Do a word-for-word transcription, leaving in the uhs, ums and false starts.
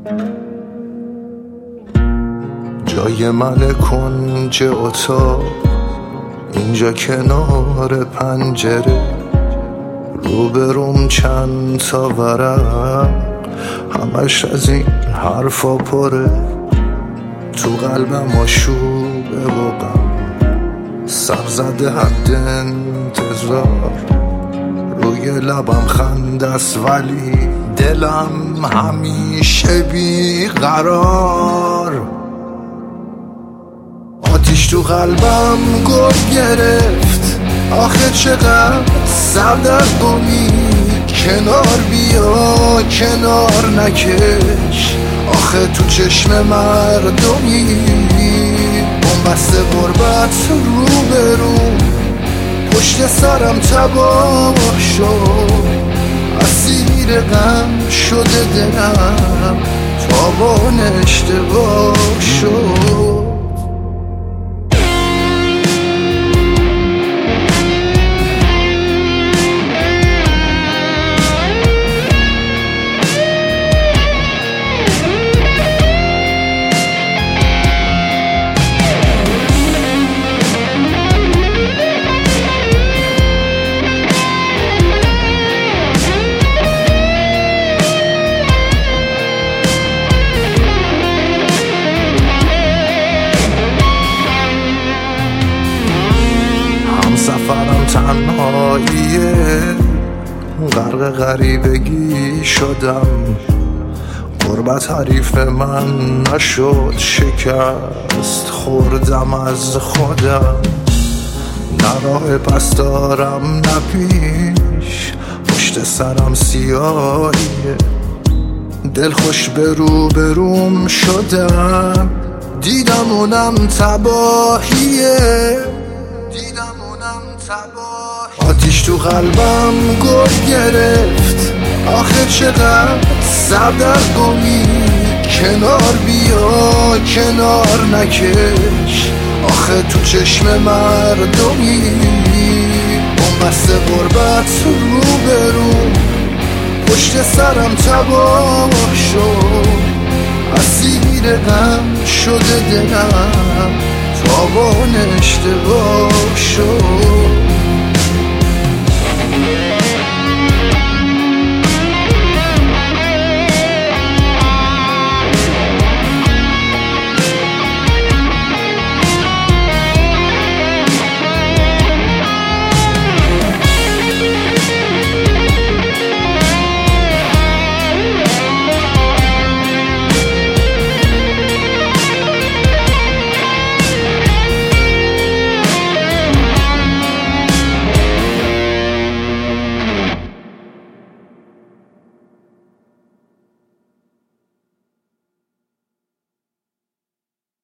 جای من کنج اتاق، اینجا کنار پنجره، روبروم چند تا ورق، همش از این حرفا پره. تو قلبم آشوبه و غم، سر زده حد انتظار، روی لبم خنده است ولی دلم همیشه بی قرار. آتیش تو قلبم گل گرفت، آخه چقدر سردرگمی. کنار بیا کنار نکش، آخه تو چشم مردمی. بنبست غربت رو به رو، پشت سرم تباه شد. اسیر غم شده دلم، تابان اشتباه شد. سفرم تنهاییه، غرق غریبگی شدم. غربت حریف من نشد، شکست خوردم از خودم. نه راه پس دارم نه پیش، پشت سرم سیاهیه. دل خوش به رو به روم شدم، دیدم اونم تباهیه. آتیش تو قلبم گل گرفت، آخه چقدر سردرگمی. کنار بیا کنار نکش، آخه تو چشم مردمی. بنبست غربت رو به رو، پشت سرم تباه شد. اسیر غم شده دلم، تابان اشتباه شد.